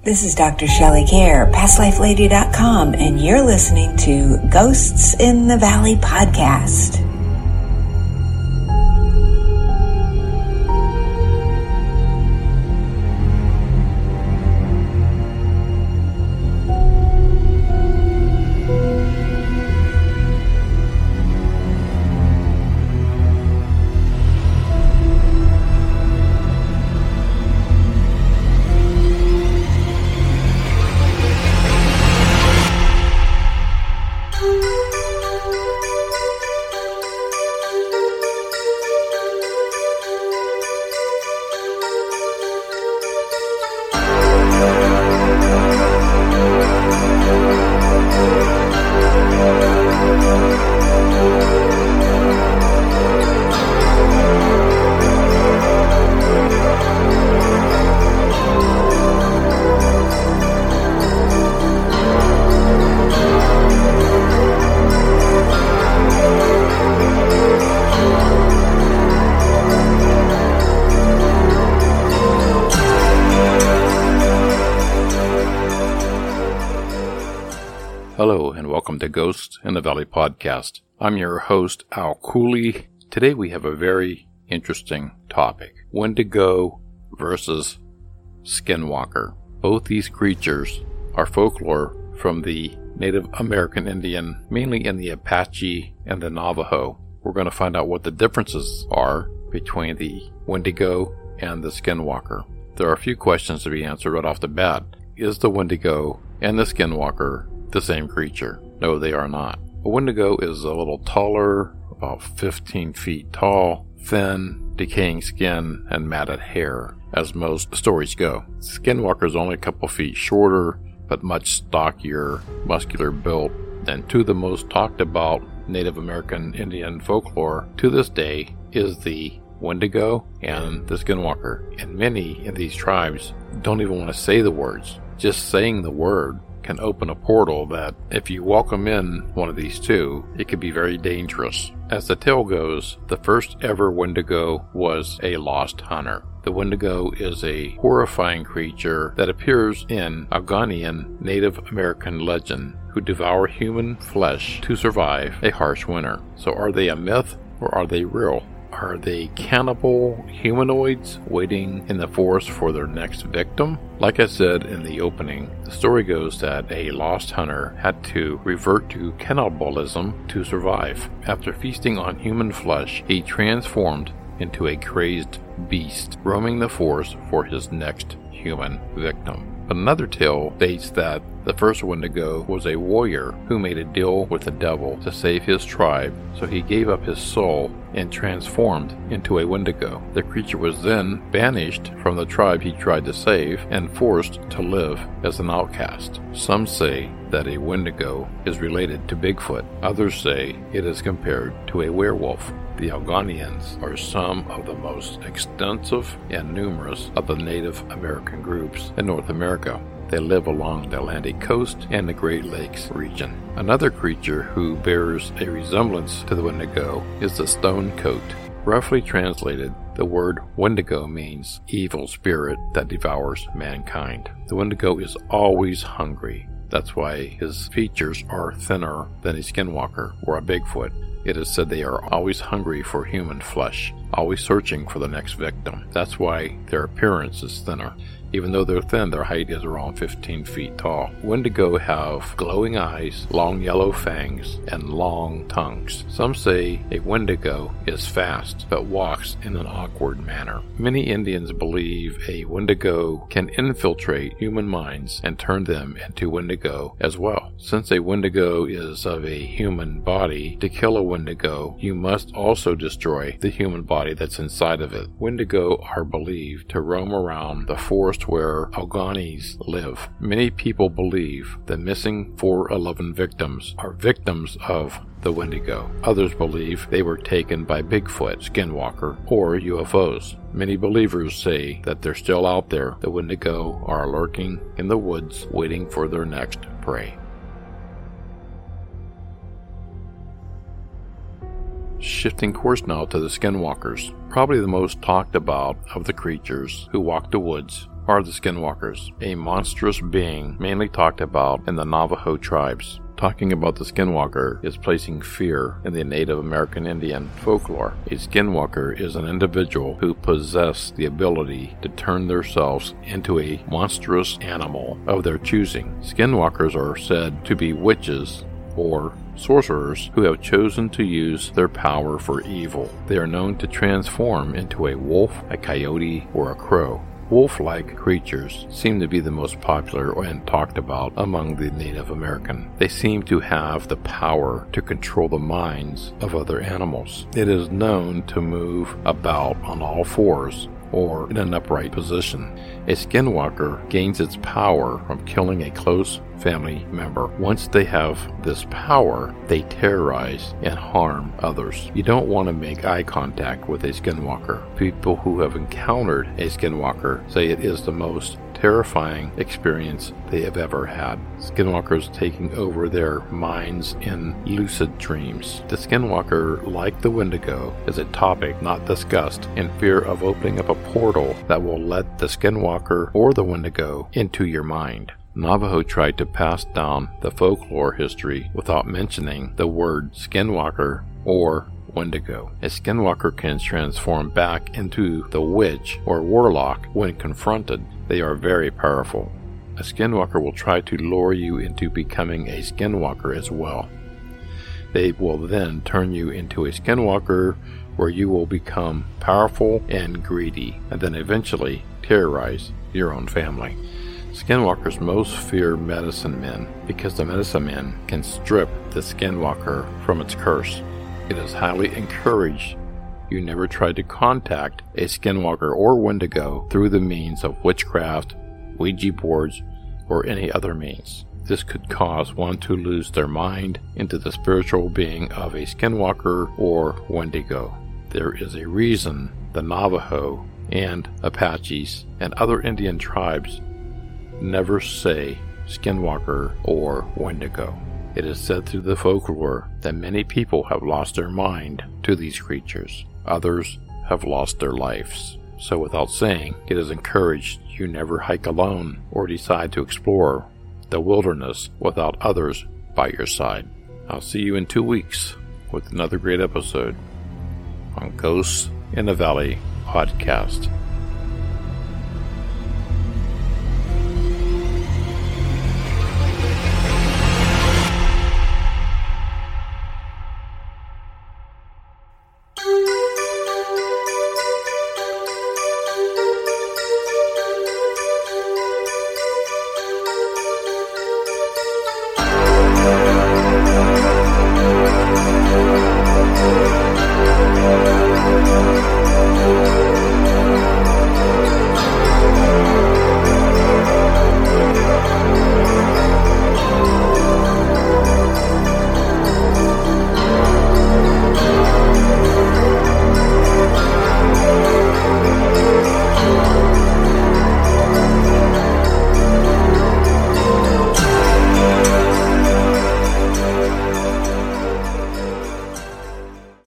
This is Dr. Shelley Kerr, PastLifeLady.com, and you're listening to Ghosts in the Valley podcast. Hello and welcome to Ghosts in the Valley podcast. I'm your host, Al Cooley. Today we have a very interesting topic. Wendigo versus Skinwalker. Both these creatures are folklore from the Native American Indian, mainly in the Apache and the Navajo. We're going to find out what the differences are between the Wendigo and the Skinwalker. There are a few questions to be answered right off the bat. Is the Wendigo and the Skinwalker the same creature? No, they are not. A Wendigo is a little taller, about 15 feet tall, thin, decaying skin, and matted hair, as most stories go. Skinwalker is only a couple feet shorter, but much stockier, muscular built, and two of the most talked about Native American Indian folklore to this day is the Wendigo and the Skinwalker. And many in these tribes don't even want to say the words. Just saying the word can open a portal that, if you welcome in one of these two, it could be very dangerous. As the tale goes, the first ever Wendigo was a lost hunter. The Wendigo is a horrifying creature that appears in Algonquian Native American legend who devour human flesh to survive a harsh winter. So are they a myth or are they real? Are they cannibal humanoids waiting in the forest for their next victim? Like I said in the opening, the story goes that a lost hunter had to revert to cannibalism to survive. After feasting on human flesh, he transformed into a crazed beast, roaming the forest for his next human victim. But another tale states that the first Wendigo was a warrior who made a deal with the devil to save his tribe, so he gave up his soul and transformed into a Wendigo. The creature was then banished from the tribe he tried to save and forced to live as an outcast. Some say that a Wendigo is related to Bigfoot. Others say it is compared to a werewolf. The Algonquians are some of the most extensive and numerous of the Native American groups in North America. They live along the Atlantic coast and the Great Lakes region. Another creature who bears a resemblance to the Wendigo is the Stone Coat. Roughly translated, the word Wendigo means evil spirit that devours mankind. The Wendigo is always hungry. That's why his features are thinner than a Skinwalker or a Bigfoot. It is said they are always hungry for human flesh, always searching for the next victim. That's why their appearance is thinner. Even though they're thin, their height is around 15 feet tall. Wendigo have glowing eyes, long yellow fangs, and long tongues. Some say a Wendigo is fast, but walks in an awkward manner. Many Indians believe a Wendigo can infiltrate human minds and turn them into Wendigo as well. Since a Wendigo is of a human body, to kill a Wendigo, you must also destroy the human body that's inside of it. Wendigo are believed to roam around the forest where Algonquins live. Many people believe the missing 411 victims are victims of the Wendigo. Others believe they were taken by Bigfoot, Skinwalker, or UFOs. Many believers say that they're still out there. The Wendigo are lurking in the woods waiting for their next prey. Shifting course now to the Skinwalkers, probably the most talked about of the creatures who walk the woods are the Skinwalkers, a monstrous being mainly talked about in the Navajo tribes. Talking about the Skinwalker is placing fear in the Native American Indian folklore. A Skinwalker is an individual who possess the ability to turn themselves into a monstrous animal of their choosing. Skinwalkers are said to be witches or sorcerers who have chosen to use their power for evil. They are known to transform into a wolf, a coyote, or a crow. Wolf-like creatures seem to be the most popular and talked about among the Native American. They seem to have the power to control the minds of other animals. It is known to move about on all fours or in an upright position. A Skinwalker gains its power from killing a close family member. Once they have this power, they terrorize and harm others. You don't want to make eye contact with a Skinwalker. People who have encountered a Skinwalker say it is the most terrifying experience they have ever had. Skinwalkers taking over their minds in lucid dreams. The Skinwalker, like the Wendigo, is a topic not discussed in fear of opening up a portal that will let the Skinwalker or the Wendigo into your mind. Navajo tried to pass down the folklore history without mentioning the word Skinwalker or Wendigo. A Skinwalker can transform back into the witch or warlock when confronted. They are very powerful. A Skinwalker will try to lure you into becoming a Skinwalker as well. They will then turn you into a Skinwalker where you will become powerful and greedy, and then eventually terrorize your own family. Skinwalkers most fear medicine men because the medicine men can strip the Skinwalker from its curse. It is highly encouraged you never try to contact a Skinwalker or Wendigo through the means of witchcraft, Ouija boards, or any other means. This could cause one to lose their mind into the spiritual being of a Skinwalker or Wendigo. There is a reason the Navajo and Apaches and other Indian tribes never say Skinwalker or Wendigo. It is said through the folklore that many people have lost their mind to these creatures. Others have lost their lives. So without saying, it is encouraged you never hike alone or decide to explore the wilderness without others by your side. I'll see you in 2 weeks with another great episode on Ghosts in the Valley podcast.